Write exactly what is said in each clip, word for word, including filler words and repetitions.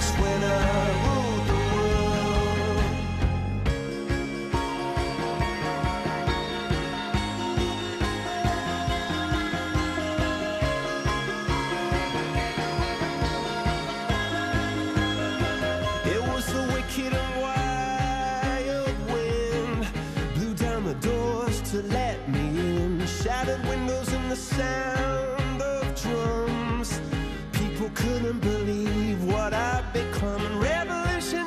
was when I ruled the world. It was the wicked and wild wind blew down the doors to let me in, shattered windows and the sound of drums. People couldn't believe what I'd become. Revolutionaries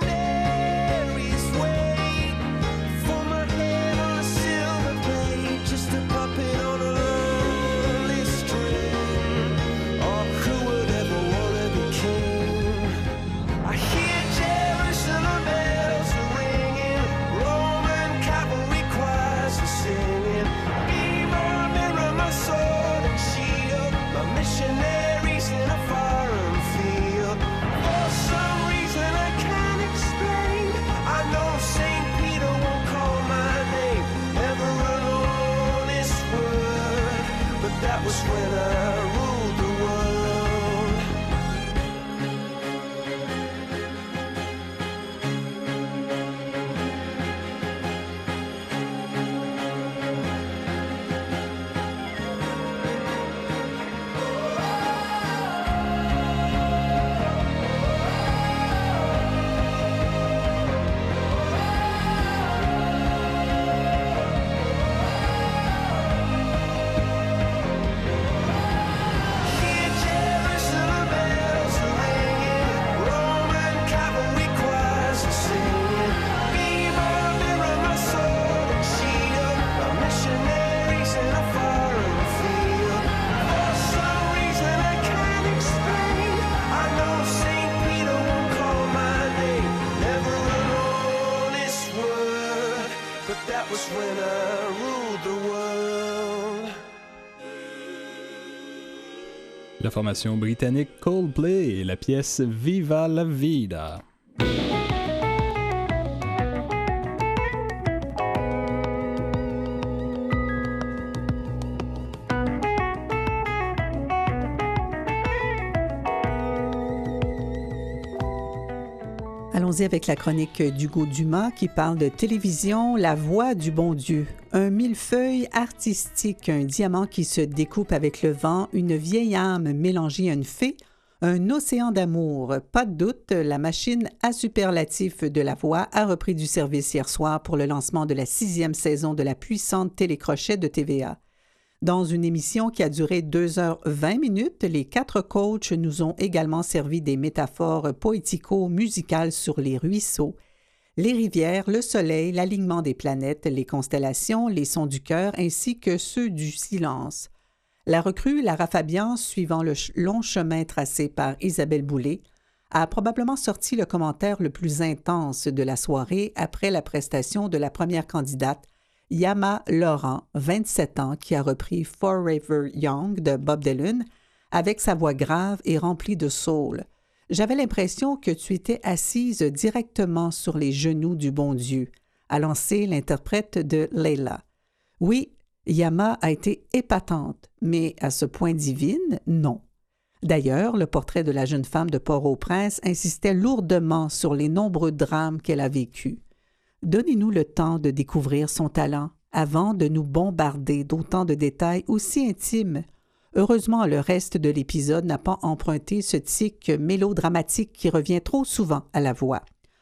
wait for my head on a silver plate, just a puppet on a lonely string. Oh, who would ever wanna be king? I hear Jerusalem bells are ringing, Roman cavalry choirs are singing. Be my mirror, my sword and shield, my missionaries in a foreign field. For some reason I can't explain, I know Saint Peter won't call my name, never an honest word, but that was when I ruled the world. Hear Jerusalem bells are ringing, Roman cavalry choirs are singing. Be my mirror, my sword and shield, my missionaries in a foreign field. For some reason I can't explain, I know Saint Peter won't call my name, never an honest word, but that was when I ruled the world. La formation britannique Coldplay et la pièce Viva la Vida. Allons-y avec la chronique d'Hugo Dumas qui parle de télévision, la voix du bon Dieu. Un millefeuille artistique, un diamant qui se découpe avec le vent, une vieille âme mélangée à une fée, un océan d'amour. Pas de doute, la machine à superlatif de la voix a repris du service hier soir pour le lancement de la sixième saison de la puissante télécrochet de T V A. Dans une émission qui a duré deux heures vingt minutes, les quatre coachs nous ont également servi des métaphores poético-musicales sur les ruisseaux, les rivières, le soleil, l'alignement des planètes, les constellations, les sons du cœur ainsi que ceux du silence. La recrue Lara Fabian, suivant le ch- long chemin tracé par Isabelle Boulay, a probablement sorti le commentaire le plus intense de la soirée après la prestation de la première candidate, Yama Laurent, vingt-sept ans, qui a repris Forever Young de Bob Dylan avec sa voix grave et remplie de soul. J'avais l'impression que tu étais assise directement sur les genoux du bon Dieu, a lancé l'interprète de Leila. Oui, Yama a été épatante, mais à ce point divine, non. D'ailleurs, le portrait de la jeune femme de Port-au-Prince insistait lourdement sur les nombreux drames qu'elle a vécus. Donnez-nous le temps de découvrir son talent avant de nous bombarder d'autant de détails aussi intimes. Heureusement, le reste de l'épisode n'a pas emprunté ce tic mélodramatique qui revient trop souvent à la voix.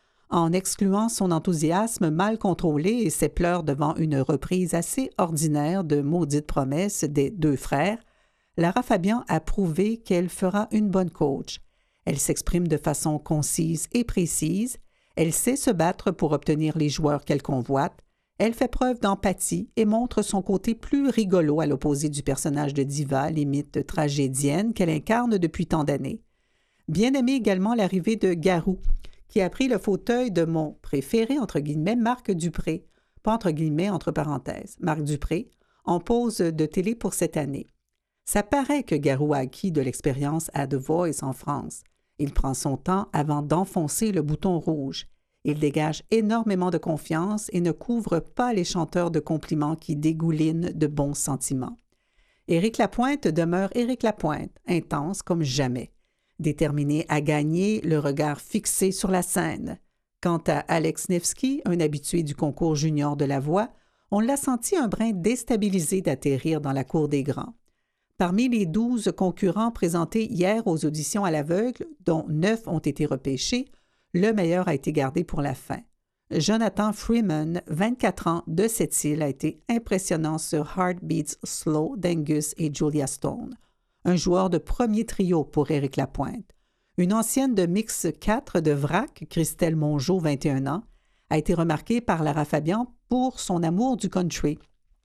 En excluant son enthousiasme mal contrôlé et ses pleurs devant une reprise assez ordinaire de Maudite promesse des deux frères, Lara Fabian a prouvé qu'elle fera une bonne coach. Elle s'exprime de façon concise et précise. Elle sait se battre pour obtenir les joueurs qu'elle convoite. Elle fait preuve d'empathie et montre son côté plus rigolo à l'opposé du personnage de diva, limite tragédienne, qu'elle incarne depuis tant d'années. Bien aimée également l'arrivée de Garou, qui a pris le fauteuil de mon préféré, entre guillemets, Marc Dupré, pas entre guillemets, entre parenthèses, Marc Dupré, en pause de télé pour cette année. Ça paraît que Garou a acquis de l'expérience à The Voice en France. Il prend son temps avant d'enfoncer le bouton rouge. Il dégage énormément de confiance et ne couvre pas les chanteurs de compliments qui dégoulinent de bons sentiments. Éric Lapointe demeure Éric Lapointe, intense comme jamais. déterminé à gagner, le regard fixé sur la scène. Quant à Alex Nevsky, un habitué du concours junior de la voix, on l'a senti un brin déstabilisé d'atterrir dans la cour des grands. Parmi les douze concurrents présentés hier aux auditions à l'aveugle, dont neuf ont été repêchés, le meilleur a été gardé pour la fin. Jonathan Freeman, vingt-quatre ans, de Sept-Îles, a été impressionnant sur Heart Beats Slow d'Angus et Julia Stone. Un joueur de premier trio pour Éric Lapointe. Une ancienne de Mix quatre de V R A C, Christelle Mongeau, vingt et un ans, a été remarquée par Lara Fabian pour son amour du country.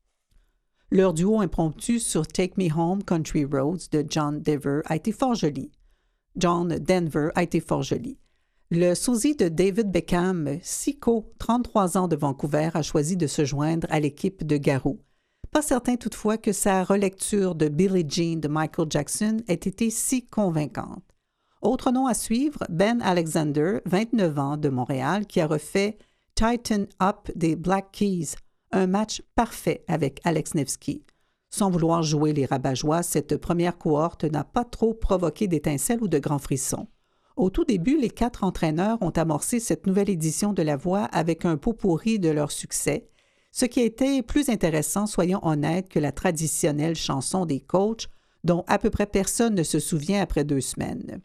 Leur duo impromptu sur Take Me Home, Country Roads de John Denver a été fort joli. John Denver a été fort joli. Le sosie de David Beckham, Siko, trente-trois ans de Vancouver, a choisi de se joindre à l'équipe de Garou. Pas certain toutefois que sa relecture de Billie Jean de Michael Jackson ait été si convaincante. Autre nom à suivre, Ben Alexander, vingt-neuf ans, de Montréal, qui a refait Tighten Up des Black Keys, un match parfait avec Alex Nevsky. Sans vouloir jouer les rabat-joie, cette première cohorte n'a pas trop provoqué d'étincelles ou de grands frissons. Au tout début, les quatre entraîneurs ont amorcé cette nouvelle édition de La Voix avec un pot-pourri de leur succès, ce qui a été plus intéressant, soyons honnêtes, que la traditionnelle chanson des coachs, dont à peu près personne ne se souvient après deux semaines.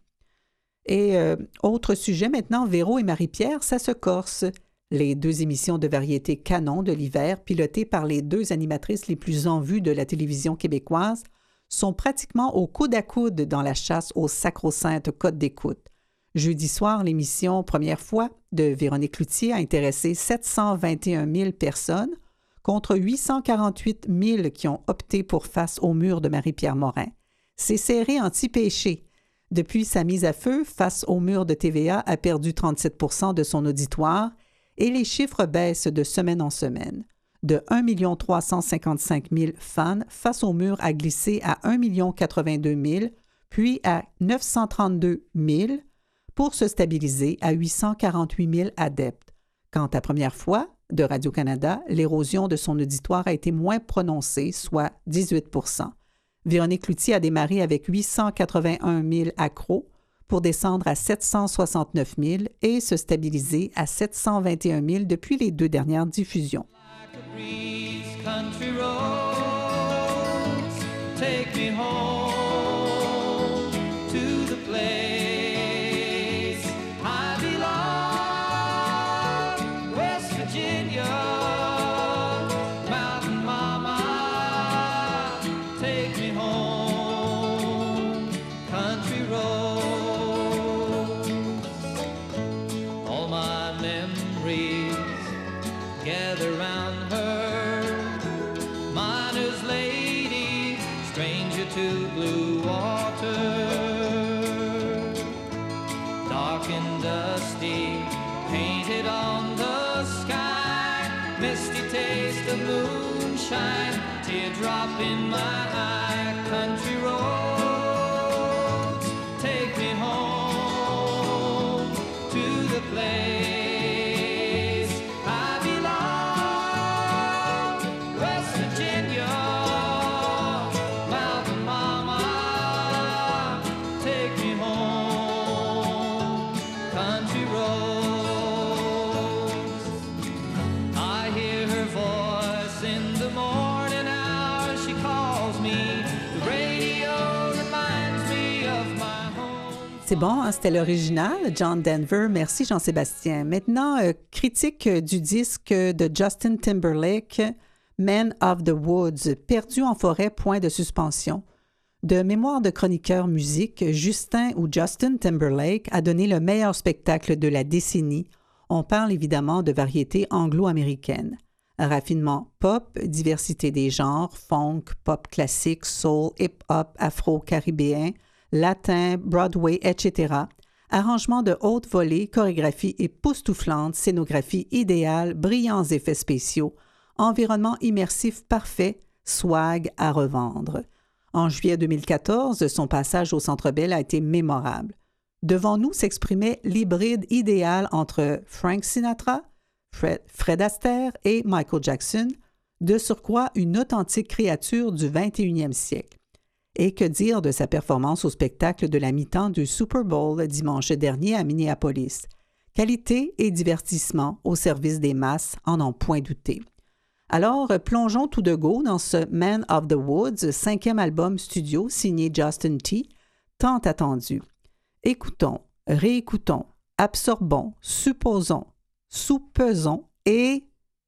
Et euh, autre sujet maintenant, Véro et Marie-Pierre, ça se corse. Les deux émissions de variété canon de l'hiver, pilotées par les deux animatrices les plus en vue de la télévision québécoise, sont pratiquement au coude à coude dans la chasse aux sacro-saintes cotes d'écoute. Jeudi soir, l'émission Première fois de Véronique Cloutier a intéressé sept cent vingt et un mille personnes contre huit cent quarante-huit mille qui ont opté pour Face au mur de Marie-Pierre Morin. C'est serré anti-péché. Depuis sa mise à feu, Face au mur de T V A a perdu trente-sept pour cent de son auditoire et les chiffres baissent de semaine en semaine. De un million trois cent cinquante-cinq mille fans, Face au mur a glissé à un million quatre-vingt-deux mille, puis à neuf cent trente-deux mille, pour se stabiliser à huit cent quarante-huit mille adeptes. Quant à Première fois de Radio-Canada, l'érosion de son auditoire a été moins prononcée, soit dix-huit pour cent. Véronique Cloutier a démarré avec huit cent quatre-vingt-un mille accros pour descendre à sept cent soixante-neuf mille et se stabiliser à sept cent vingt et un mille depuis les deux dernières diffusions. Teardrop in my eye, country roads, take me home to the place I belong, West Virginia, Mountain Mama, take me home, country roads. I hear her voice in the morning. C'est bon, hein? C'était l'original, John Denver. Merci Jean-Sébastien. Maintenant, euh, critique du disque de Justin Timberlake, Man of the Woods, perdu en forêt, point de suspension. De mémoire de chroniqueur musique, Justin ou Justin Timberlake a donné le meilleur spectacle de la décennie. On parle évidemment de variété anglo-américaine. Raffinement pop, diversité des genres, funk, pop classique, soul, hip-hop, afro-caribéen, latin, Broadway, et cetera. Arrangement de haute volée, chorégraphie époustouflante, scénographie idéale, brillants effets spéciaux, environnement immersif parfait, swag à revendre. En juillet deux mille quatorze, son passage au Centre Bell a été mémorable. Devant nous s'exprimait l'hybride idéal entre Frank Sinatra, Fred, Fred Astaire et Michael Jackson, de surcroît une authentique créature du vingt et unième siècle. Et que dire de sa performance au spectacle de la mi-temps du Super Bowl dimanche dernier à Minneapolis? Qualité et divertissement au service des masses, en n'en point douter. Alors, plongeons tout de go dans ce Man of the Woods, cinquième album studio signé Justin T, tant attendu. Écoutons, réécoutons, absorbons, supposons, soupesons et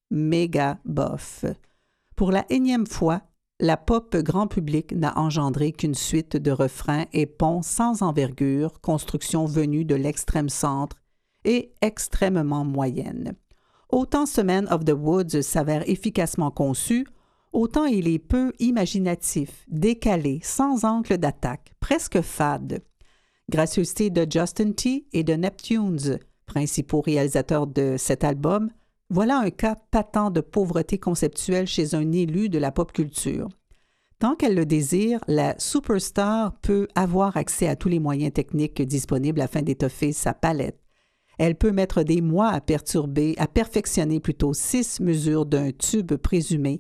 méga bof. Pour la énième fois, la pop grand public n'a engendré qu'une suite de refrains et ponts sans envergure, construction venue de l'extrême centre et extrêmement moyenne. Autant ce Man of the Woods s'avère efficacement conçu, autant il est peu imaginatif, décalé, sans angle d'attaque, presque fade. Gracieuseté de Justin T et de Neptunes, principaux réalisateurs de cet album, voilà un cas patent de pauvreté conceptuelle chez un élu de la pop culture. Tant qu'elle le désire, la superstar peut avoir accès à tous les moyens techniques disponibles afin d'étoffer sa palette. Elle peut mettre des mois à perturber, à perfectionner plutôt six mesures d'un tube présumé,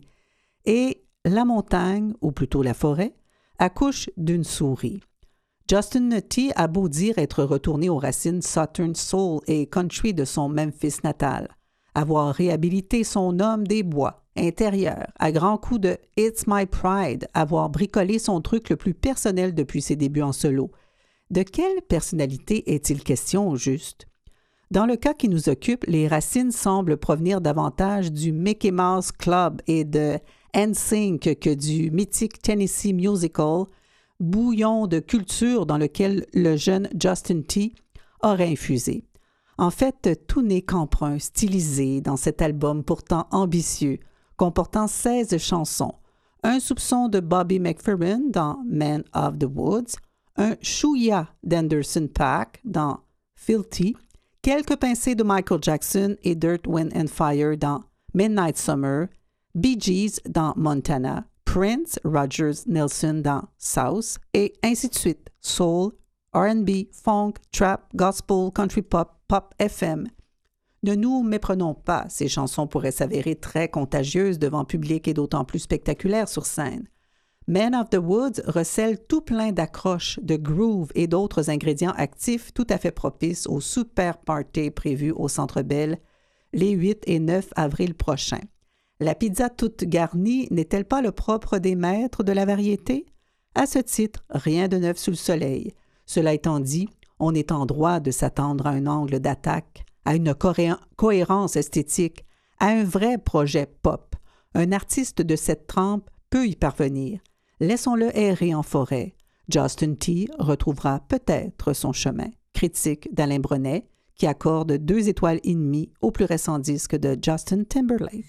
et la montagne, ou plutôt la forêt, accouche d'une souris. Justin T a beau dire être retourné aux racines Southern Soul et Country de son Memphis natal, avoir réhabilité son homme des bois intérieur à grands coups de « It's my pride », avoir bricolé son truc le plus personnel depuis ses débuts en solo. De quelle personnalité est-il question au juste? Dans le cas qui nous occupe, les racines semblent provenir davantage du Mickey Mouse Club et de N Sync que du mythique Tennessee Musical, bouillon de culture dans lequel le jeune Justin T aurait infusé. En fait, tout n'est qu'emprunt stylisé dans cet album pourtant ambitieux, comportant seize chansons, un soupçon de Bobby McFerrin dans Man of the Woods, un chouïa d'Anderson .Paak dans Filthy, quelques pincées de Michael Jackson et Dirt, Wind and Fire dans Midnight Summer, Bee Gees dans Montana, Prince, Rogers Nelson dans South, et ainsi de suite, soul, R and B, funk, trap, gospel, country pop, pop F M. Ne nous méprenons pas, ces chansons pourraient s'avérer très contagieuses devant public et d'autant plus spectaculaires sur scène. Man of the Woods recèle tout plein d'accroches, de groove et d'autres ingrédients actifs tout à fait propices au super party prévu au Centre Bell les huit et neuf avril prochains. La pizza toute garnie n'est-elle pas le propre des maîtres de la variété? À ce titre, rien de neuf sous le soleil. Cela étant dit, on est en droit de s'attendre à un angle d'attaque, à une cohé- cohérence esthétique, à un vrai projet pop. Un artiste de cette trempe peut y parvenir. Laissons-le errer en forêt. Justin T retrouvera peut-être son chemin. Critique d'Alain Brenet, qui accorde deux étoiles et demie au plus récent disque de Justin Timberlake.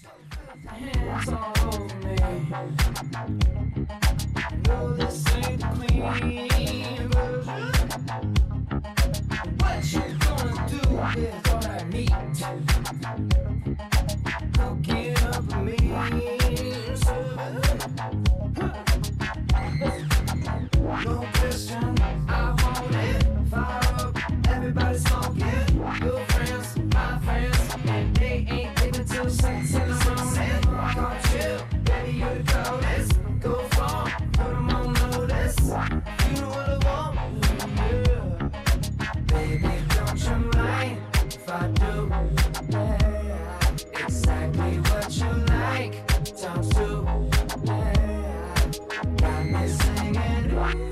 No question, I want it. Fire up, everybody smoke it. Your friends, my friends, they ain't living till six in the morning. Come chill, baby, you the coldest. Go far, put them on notice. You know what I want, yeah. Baby, don't you mind if I do? Yeah, exactly what you like. Times two, yeah. Got me singing,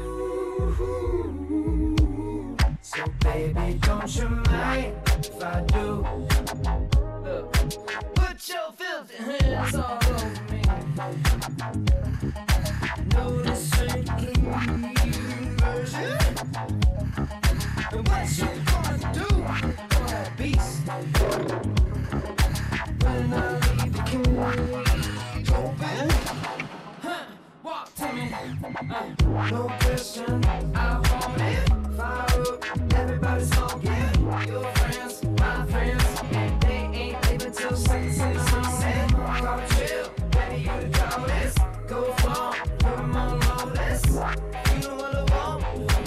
ooh. So baby, don't you mind if I do? Look, put your filthy hands all over me. No, this ain't a clean version. And what you gonna do for that beast? When I leave the cage open, huh, walk to me. Uh, no question, I want it. Fire up, everybody smoke it. Your friends, my friends, they ain't leaving till six in the morning. Come chill, baby, you the coldest. Go far, put them on notice. You know what I want,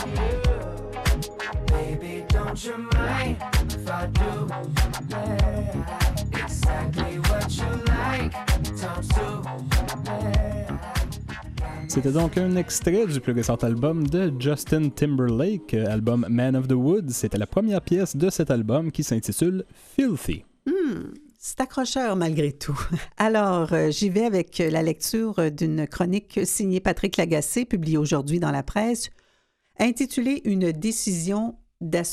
yeah. Baby, don't you mind if I do? Yeah, exactly what you like. Times two, yeah. C'était donc un extrait du plus récent album de Justin Timberlake, album Man of the Woods. C'était la première pièce de cet album qui s'intitule Filthy. Hmm, c'est accrocheur malgré tout. Alors, euh, j'y vais avec la lecture d'une chronique signée Patrick Lagacé, publiée aujourd'hui dans la presse, intitulée « Une décision d'assureur ».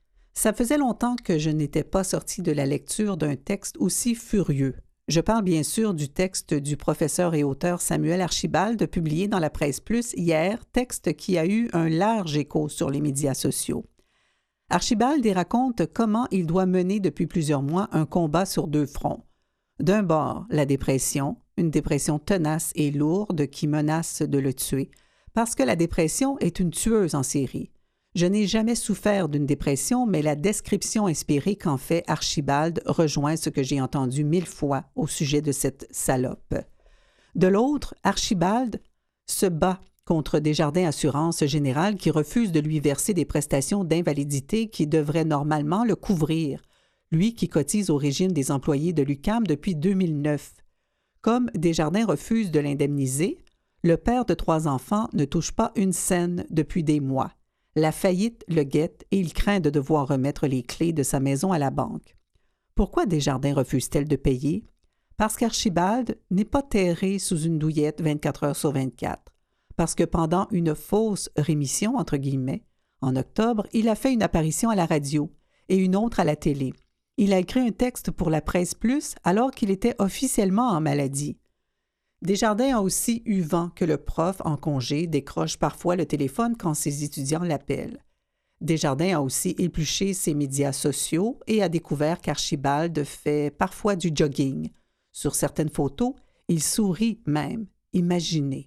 Ça faisait longtemps que je n'étais pas sortie de la lecture d'un texte aussi furieux. Je parle bien sûr du texte du professeur et auteur Samuel Archibald, publié dans la Presse Plus hier, texte qui a eu un large écho sur les médias sociaux. Archibald y raconte comment il doit mener depuis plusieurs mois un combat sur deux fronts. D'un bord, la dépression, une dépression tenace et lourde qui menace de le tuer, parce que la dépression est une tueuse en série. Je n'ai jamais souffert d'une dépression, mais la description inspirée qu'en fait Archibald rejoint ce que j'ai entendu mille fois au sujet de cette salope. De l'autre, Archibald se bat contre Desjardins Assurance Générale qui refuse de lui verser des prestations d'invalidité qui devraient normalement le couvrir, lui qui cotise au régime des employés de l'U Q A M depuis deux mille neuf. Comme Desjardins refuse de l'indemniser, le père de trois enfants ne touche pas une scène depuis des mois. La faillite le guette et il craint de devoir remettre les clés de sa maison à la banque. Pourquoi Desjardins refuse-t-elle de payer? Parce qu'Archibald n'est pas terré sous une douillette vingt-quatre heures sur vingt-quatre. Parce que pendant une fausse rémission, entre guillemets, en octobre, il a fait une apparition à la radio et une autre à la télé. Il a écrit un texte pour la Presse Plus alors qu'il était officiellement en maladie. Desjardins a aussi eu vent que le prof en congé décroche parfois le téléphone quand ses étudiants l'appellent. Desjardins a aussi épluché ses médias sociaux et a découvert qu'Archibald fait parfois du jogging. Sur certaines photos, il sourit même. Imaginez.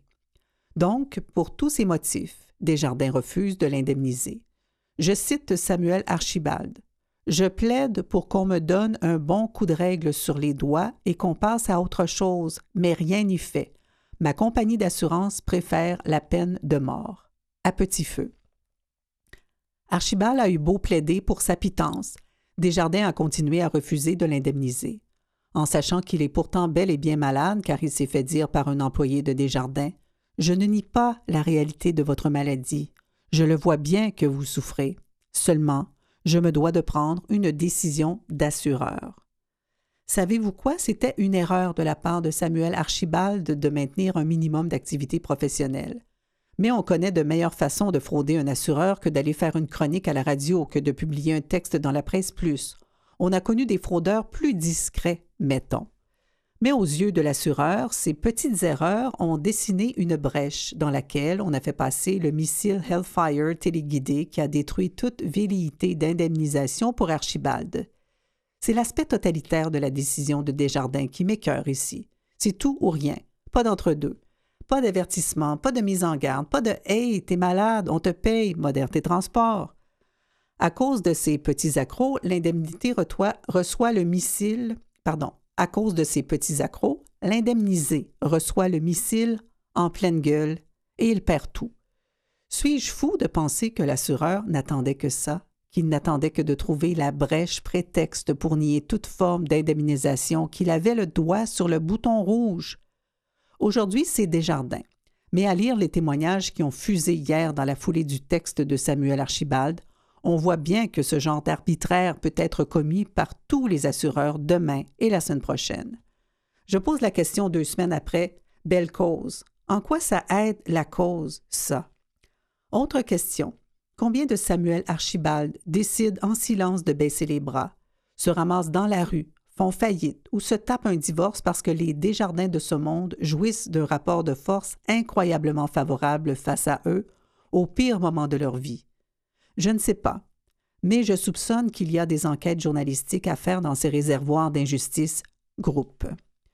Donc, pour tous ces motifs, Desjardins refuse de l'indemniser. Je cite Samuel Archibald. « Je plaide pour qu'on me donne un bon coup de règle sur les doigts et qu'on passe à autre chose, mais rien n'y fait. Ma compagnie d'assurance préfère la peine de mort. » À petit feu. Archibald a eu beau plaider pour sa pitance. Desjardins a continué à refuser de l'indemniser. En sachant qu'il est pourtant bel et bien malade, car il s'est fait dire par un employé de Desjardins, « Je ne nie pas la réalité de votre maladie. Je le vois bien que vous souffrez. Seulement, je me dois de prendre une décision d'assureur. » Savez-vous quoi? C'était une erreur de la part de Samuel Archibald de maintenir un minimum d'activité professionnelle. Mais on connaît de meilleures façons de frauder un assureur que d'aller faire une chronique à la radio, que de publier un texte dans la Presse Plus. On a connu des fraudeurs plus discrets, mettons. Mais aux yeux de l'assureur, ces petites erreurs ont dessiné une brèche dans laquelle on a fait passer le missile Hellfire téléguidé qui a détruit toute velléité d'indemnisation pour Archibald. C'est l'aspect totalitaire de la décision de Desjardins qui m'écœure ici. C'est tout ou rien, pas d'entre-deux. Pas d'avertissement, pas de mise en garde, pas de « Hey, t'es malade, on te paye, modère tes transports ». À cause de ces petits accros, l'indemnité reçoit, reçoit le missile, pardon, à cause de ces petits accros, l'indemnisé reçoit le missile en pleine gueule et il perd tout. Suis-je fou de penser que l'assureur n'attendait que ça, qu'il n'attendait que de trouver la brèche prétexte pour nier toute forme d'indemnisation, qu'il avait le doigt sur le bouton rouge? Aujourd'hui, c'est Desjardins. Mais à lire les témoignages qui ont fusé hier dans la foulée du texte de Samuel Archibald, on voit bien que ce genre d'arbitraire peut être commis par tous les assureurs demain et la semaine prochaine. Je pose la question deux semaines après, belle cause. En quoi ça aide la cause, ça? Autre question. Combien de Samuel Archibald décident en silence de baisser les bras, se ramassent dans la rue, font faillite ou se tapent un divorce parce que les Desjardins de ce monde jouissent d'un rapport de force incroyablement favorable face à eux au pire moment de leur vie? Je ne sais pas, mais je soupçonne qu'il y a des enquêtes journalistiques à faire dans ces réservoirs d'injustice groupe.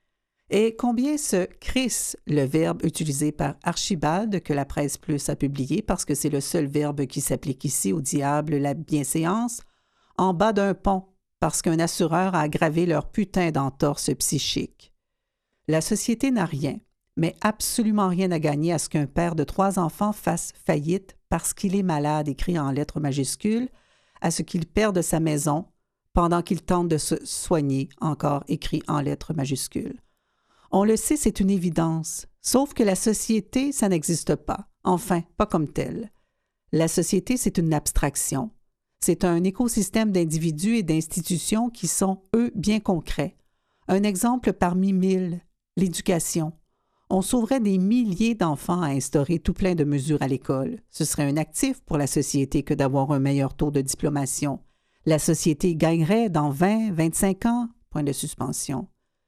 Et combien se crisse le verbe utilisé par Archibald que la Presse Plus a publié, parce que c'est le seul verbe qui s'applique ici au diable, la bienséance, en bas d'un pont, parce qu'un assureur a aggravé leur putain d'entorse psychique. La société n'a rien, mais absolument rien à gagner à ce qu'un père de trois enfants fasse faillite parce qu'il est malade, écrit en lettres majuscules, à ce qu'il perde sa maison pendant qu'il tente de se soigner, encore écrit en lettres majuscules. On le sait, c'est une évidence. Sauf que la société, ça n'existe pas. Enfin, pas comme telle. La société, c'est une abstraction. C'est un écosystème d'individus et d'institutions qui sont, eux, bien concrets. Un exemple parmi mille, l'éducation. On sauverait des milliers d'enfants à instaurer tout plein de mesures à l'école. Ce serait un actif pour la société que d'avoir un meilleur taux de diplomation. La société gagnerait dans vingt, vingt-cinq ans, point de suspension.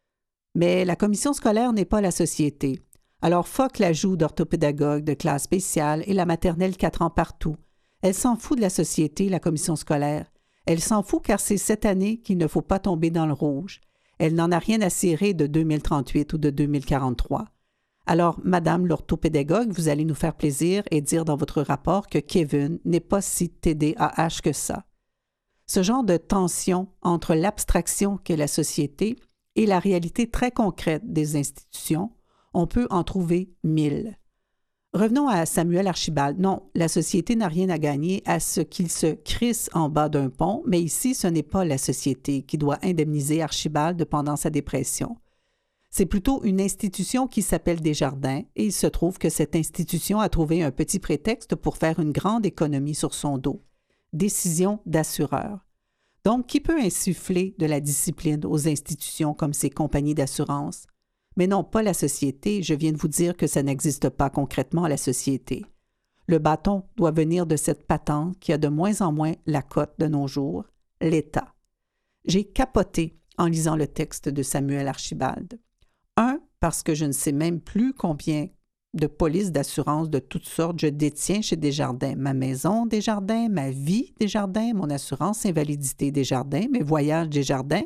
Mais la commission scolaire n'est pas la société. Alors fuck l'ajout d'orthopédagogues, de classes spéciales et la maternelle quatre ans partout. Elle s'en fout de la société, la commission scolaire. Elle s'en fout car c'est cette année qu'il ne faut pas tomber dans le rouge. Elle n'en a rien à cirer de deux mille trente-huit ou de deux mille quarante-trois. Alors, Madame l'orthopédagogue, vous allez nous faire plaisir et dire dans votre rapport que Kevin n'est pas si T D A H que ça. Ce genre de tension entre l'abstraction qu'est la société et la réalité très concrète des institutions, on peut en trouver mille. Revenons à Samuel Archibald. Non, la société n'a rien à gagner à ce qu'il se crisse en bas d'un pont, mais ici, ce n'est pas la société qui doit indemniser Archibald pendant sa dépression. C'est plutôt une institution qui s'appelle Desjardins et il se trouve que cette institution a trouvé un petit prétexte pour faire une grande économie sur son dos. Décision d'assureur. Donc, qui peut insuffler de la discipline aux institutions comme ces compagnies d'assurance? Mais non, pas la société. Je viens de vous dire que ça n'existe pas concrètement, la société. Le bâton doit venir de cette patente qui a de moins en moins la cote de nos jours, l'État. J'ai capoté en lisant le texte de Samuel Archibald. Un, parce que je ne sais même plus combien de polices d'assurance de toutes sortes je détiens chez Desjardins. Ma maison Desjardins, ma vie Desjardins, mon assurance invalidité Desjardins, mes voyages Desjardins.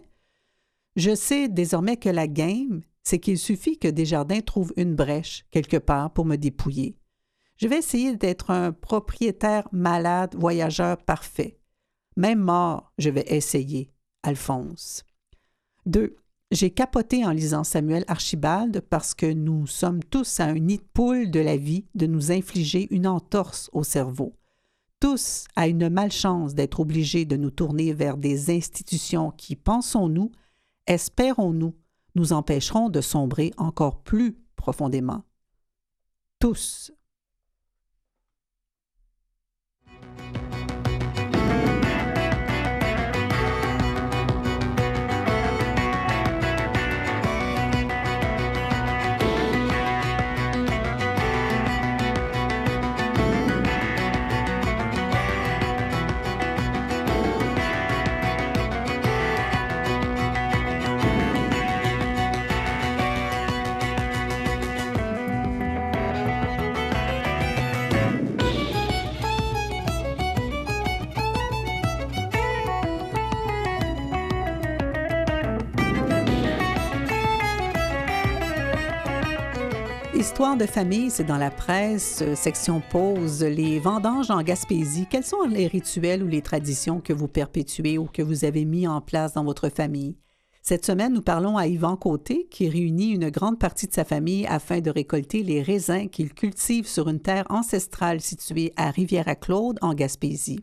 Je sais désormais que la game, c'est qu'il suffit que Desjardins trouve une brèche quelque part pour me dépouiller. Je vais essayer d'être un propriétaire malade, voyageur parfait. Même mort, je vais essayer. Alphonse. Deux. J'ai capoté en lisant Samuel Archibald parce que nous sommes tous à un nid de poule de la vie de nous infliger une entorse au cerveau. Tous à une malchance d'être obligés de nous tourner vers des institutions qui, pensons-nous, espérons-nous, nous empêcheront de sombrer encore plus profondément. Tous. Histoire de famille, c'est dans la presse, section pause, les vendanges en Gaspésie. Quels sont les rituels ou les traditions que vous perpétuez ou que vous avez mis en place dans votre famille? Cette semaine, nous parlons à Yvan Côté, qui réunit une grande partie de sa famille afin de récolter les raisins qu'il cultive sur une terre ancestrale située à Rivière-à-Claude, en Gaspésie.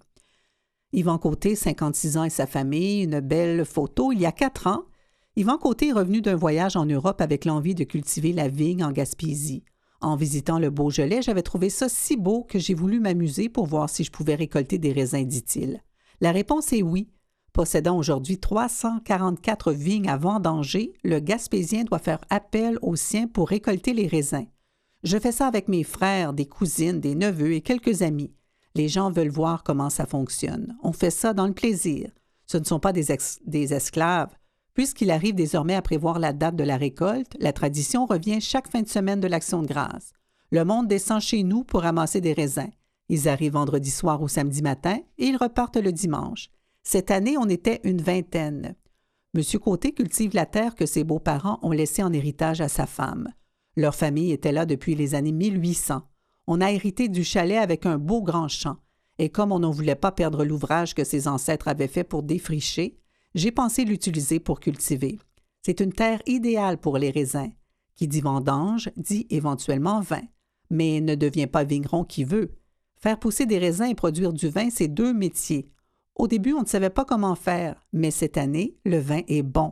Yvan Côté, cinquante-six ans et sa famille, une belle photo. Il y a quatre ans, Yvan Côté est revenu d'un voyage en Europe avec l'envie de cultiver la vigne en Gaspésie. En visitant le Beaujolais, j'avais trouvé ça si beau que j'ai voulu m'amuser pour voir si je pouvais récolter des raisins, dit-il. La réponse est oui. Possédant aujourd'hui trois cent quarante-quatre vignes à vendanger, le Gaspésien doit faire appel aux siens pour récolter les raisins. Je fais ça avec mes frères, des cousines, des neveux et quelques amis. Les gens veulent voir comment ça fonctionne. On fait ça dans le plaisir. Ce ne sont pas des, ex- des esclaves. Puisqu'il arrive désormais à prévoir la date de la récolte, la tradition revient chaque fin de semaine de l'Action de grâce. Le monde descend chez nous pour ramasser des raisins. Ils arrivent vendredi soir ou samedi matin et ils repartent le dimanche. Cette année, on était une vingtaine. Monsieur Côté cultive la terre que ses beaux-parents ont laissée en héritage à sa femme. Leur famille était là depuis les années mille huit cents. On a hérité du chalet avec un beau grand champ. Et comme on ne voulait pas perdre l'ouvrage que ses ancêtres avaient fait pour défricher, j'ai pensé l'utiliser pour cultiver. C'est une terre idéale pour les raisins. Qui dit vendange, dit éventuellement vin. Mais ne devient pas vigneron qui veut. Faire pousser des raisins et produire du vin, c'est deux métiers. Au début, on ne savait pas comment faire, mais cette année, le vin est bon.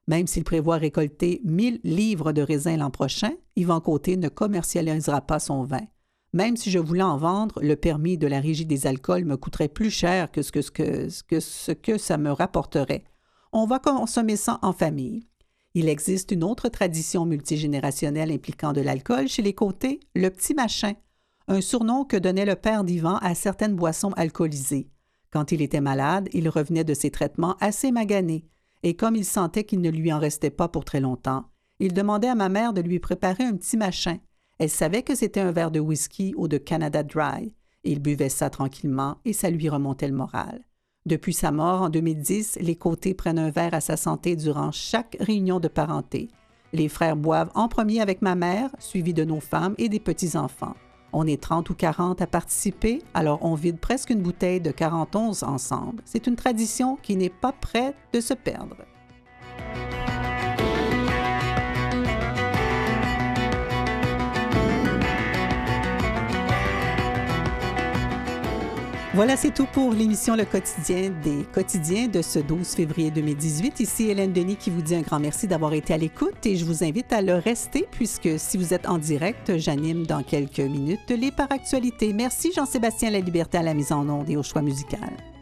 Même s'il prévoit récolter mille livres de raisin l'an prochain, Yvan Côté ne commercialisera pas son vin. Même si je voulais en vendre, le permis de la Régie des alcools me coûterait plus cher que ce que, ce que, que, ce que ça me rapporterait. On va consommer ça en famille. Il existe une autre tradition multigénérationnelle impliquant de l'alcool chez les Côté, le petit machin, un surnom que donnait le père d'Yvan à certaines boissons alcoolisées. Quand il était malade, il revenait de ses traitements assez magané, et comme il sentait qu'il ne lui en restait pas pour très longtemps, il demandait à ma mère de lui préparer un petit machin. Elle savait que c'était un verre de whisky ou de Canada Dry. Il buvait ça tranquillement et ça lui remontait le moral. Depuis sa mort en deux mille dix, les Côté prennent un verre à sa santé durant chaque réunion de parenté. Les frères boivent en premier avec ma mère, suivi de nos femmes et des petits-enfants. On est trente ou quarante à participer, alors on vide presque une bouteille de quarante onze ensemble. C'est une tradition qui n'est pas près de se perdre. Voilà, c'est tout pour l'émission Le Quotidien des quotidiens de ce douze février deux mille dix-huit. Ici Hélène Denis qui vous dit un grand merci d'avoir été à l'écoute et je vous invite à le rester puisque si vous êtes en direct, j'anime dans quelques minutes les Par Actualité. Merci Jean-Sébastien Laliberté à la mise en onde et au choix musical.